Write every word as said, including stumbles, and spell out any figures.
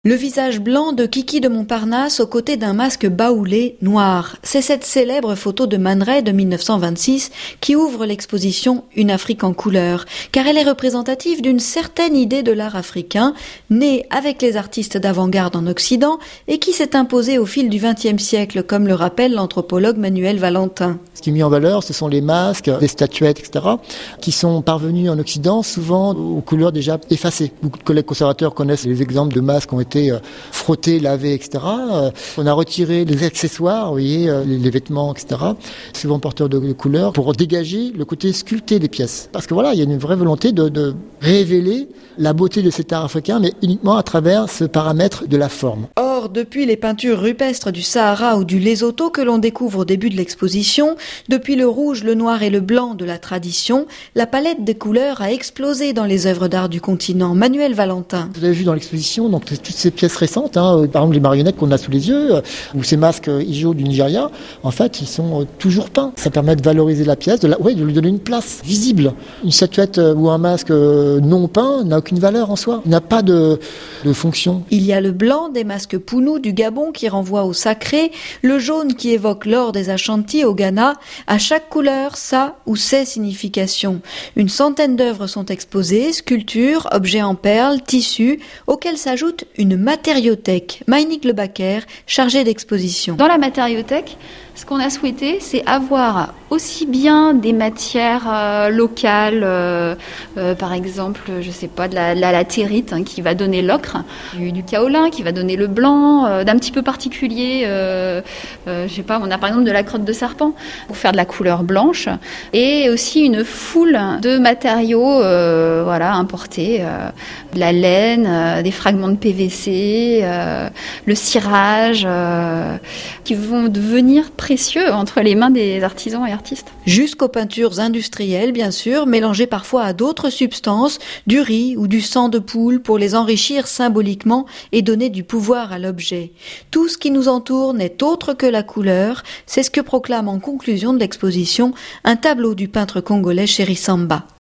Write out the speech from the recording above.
Le visage blanc de Kiki de Montparnasse aux côtés d'un masque baoulé noir. C'est cette célèbre photo de Man Ray de mille neuf cent vingt-six qui ouvre l'exposition Une Afrique en couleurs, car elle est représentative d'une certaine idée de l'art africain, née avec les artistes d'avant-garde en Occident et qui s'est imposée au fil du vingtième siècle, comme le rappelle l'anthropologue Manuel Valentin. Ce qui est mis en valeur, ce sont les masques, les statuettes, et cetera, qui sont parvenus en Occident souvent aux couleurs déjà effacées. Beaucoup de collègues conservateurs connaissent les exemples de masques qui ont été frottés, lavés, et cetera. On a retiré les accessoires, vous voyez, les vêtements, et cetera, souvent porteurs de, de couleurs, pour dégager le côté sculpté des pièces. Parce que voilà, il y a une vraie volonté de, de révéler la beauté de cet art africain, mais uniquement à travers ce paramètre de la forme. Or, depuis les peintures rupestres du Sahara ou du Lesotho que l'on découvre au début de l'exposition, depuis le rouge, le noir et le blanc de la tradition, la palette des couleurs a explosé dans les œuvres d'art du continent. Manuel Valentin. Vous avez vu dans l'exposition donc toutes ces pièces récentes, hein, par exemple les marionnettes qu'on a sous les yeux, euh, ou ces masques euh, Ijo du Nigeria, en fait, ils sont euh, toujours peints. Ça permet de valoriser la pièce, de, la, ouais, de lui donner une place visible. Une statuette euh, ou un masque euh, non peint n'a aucune valeur en soi. Il n'a pas de, de fonction. Il y a le blanc des masques Pounou du Gabon qui renvoie au sacré, le jaune qui évoque l'or des Ashanti au Ghana. À chaque couleur, sa ou ses significations. Une centaine d'œuvres sont exposées, sculptures, objets en perles, tissus, auxquels s'ajoute une matériothèque. Maïnik Lebaker, chargée d'exposition. Dans la matériothèque, ce qu'on a souhaité, c'est avoir aussi bien des matières euh, locales, euh, euh, par exemple, je sais pas, de la, la latérite hein, qui va donner l'ocre, du, du kaolin qui va donner le blanc, euh, d'un petit peu particulier, euh, euh, je sais pas, on a par exemple de la crotte de serpent pour faire de la couleur blanche, et aussi une foule de matériaux, euh, voilà, importés, euh, de la laine, euh, des fragments de P V C, euh, le cirage, euh, qui vont devenir précieux entre les mains des artisans et artistes. Jusqu'aux peintures industrielles, bien sûr, mélangées parfois à d'autres substances, du riz ou du sang de poule pour les enrichir symboliquement et donner du pouvoir à l'objet. Tout ce qui nous entoure n'est autre que la couleur, c'est ce que proclame en conclusion de l'exposition un tableau du peintre congolais Chéri Samba.